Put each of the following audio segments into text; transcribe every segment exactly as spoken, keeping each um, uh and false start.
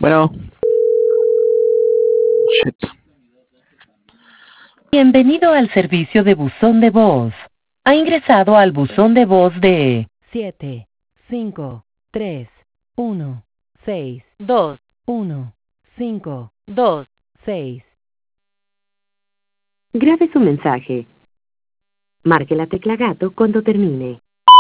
Bueno, shit. Bienvenido al servicio de buzón de voz. Ha ingresado al buzón de voz de siete cinco tres uno seis dos uno cinco dos seis. Grabe su mensaje. Marque la tecla gato cuando termine.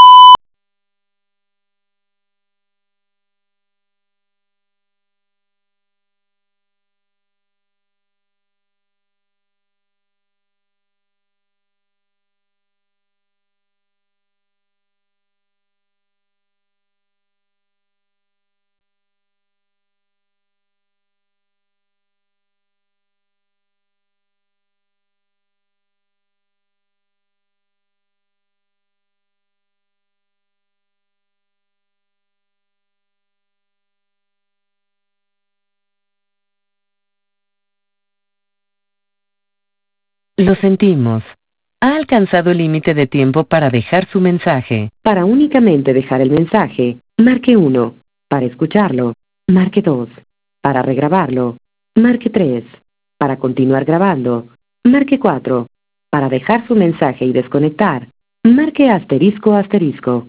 Lo sentimos. Ha alcanzado el límite de tiempo para dejar su mensaje. Para únicamente dejar el mensaje, marque uno. Para escucharlo, marque dos. Para regrabarlo, marque tres. Para continuar grabando, marque cuatro. Para dejar su mensaje y desconectar, marque asterisco asterisco.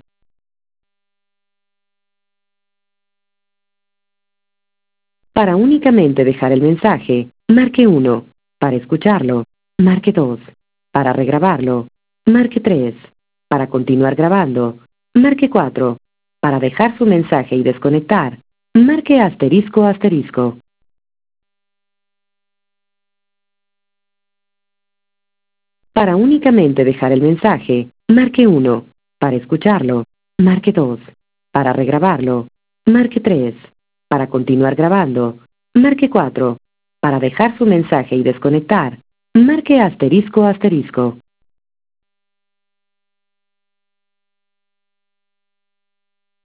Para únicamente dejar el mensaje, marque uno. Para escucharlo, marque dos. Para regrabarlo, marque tres. Para continuar grabando, marque cuatro. Para dejar su mensaje y desconectar, marque asterisco asterisco. Para únicamente dejar el mensaje, marque uno. Para escucharlo, marque dos. Para regrabarlo, marque tres. Para continuar grabando, marque cuatro. Para dejar su mensaje y desconectar, marque asterisco asterisco.